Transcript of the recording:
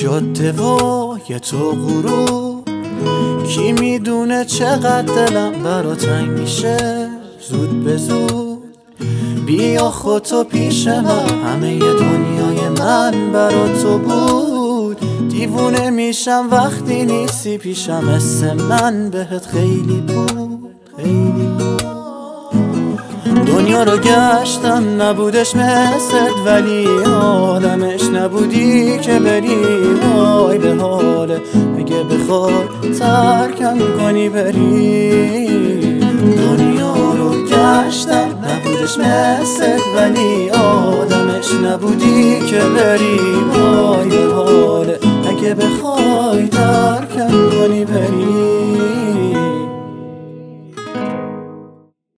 جاده و یه تو غروب، کی میدونه چقدر دلم برا تنگ میشه. زود به زود بیا خودتو پیش من، همه ی دنیای من برا تو بود. دیوونه میشم وقتی نیستی پیشم، حس من بهت خیلی بود، خیلی بود. دنیا رو گشتم نبودش مثلت، ولی آدمش نبودی که بری. وای به حاله اگه بخوای ترکم کنی بری. دنیا رو گشتم نبودش مثلت، ولی آدمش نبودی که بری. وای به حاله اگه بخوای ترکم کنی بری.